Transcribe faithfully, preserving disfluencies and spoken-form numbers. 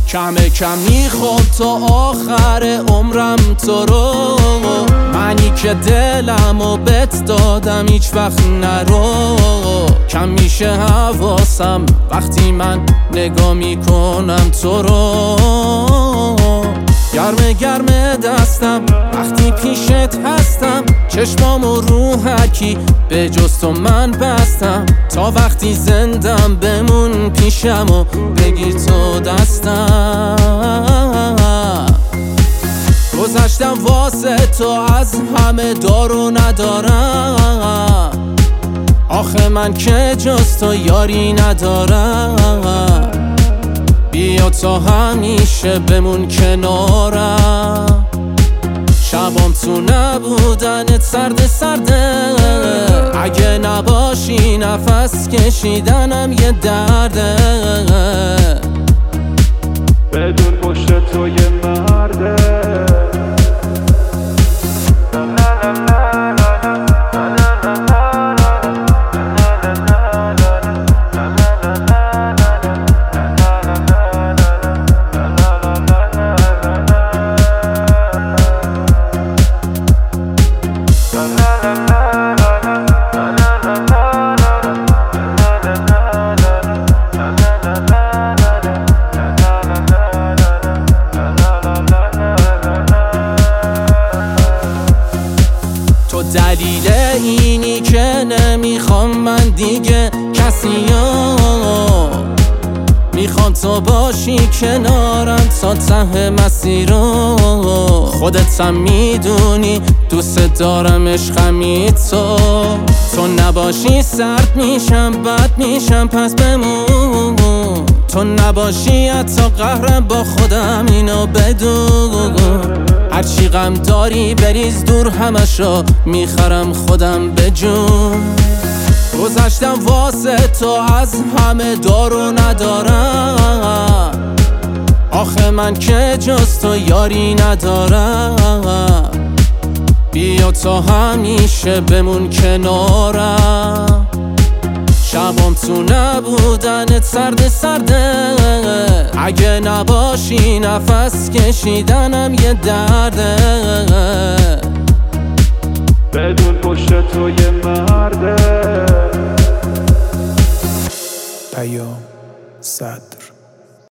کم کم میخوام تا آخر عمرم تو رو، منی که دلمو بهت دادم هیچ وقت نرو. کم میشه حواسم وقتی من نگاه میکنم تو رو، گرمه گرمه دستم وقتی پیشت هستم. چشمامو رو هرکی به جز تو من بستم، تا وقتی زندم بمون پیشم و بگیر تو دستم. گذشتم واسه تو از همه دارو ندارم، آخه من که جز تو یاری ندارم. بیا تا همیشه بمون کنارم، شبام تو نبودنت سرده سرده. اگه نباشی نفس کشیدنم یه درده، بدون پشت تو یه مرده. دلیل اینی که نمیخوام من دیگه کسیو، میخوام تو باشی کنارم تا ته مسیرو. خودت هم میدونی دوست دارم عشقمی تو، تو نباشی سرد میشم بد میشم پس بمون. تو نباشی حتی قهرم با خودم اینو بدون. هرچی غم داری بریز دور همش رو میخرم خودم به جون. گذشتم واسه تو از همه دارو ندارم، آخه من که جز تو یاری ندارم. بیا تا همیشه بمون کنارم، شبام تو نبودنت سرده سرده. اگه نباشی نفس کشیدنم یه درده، بدون پشت تو یه مرده. پیام صد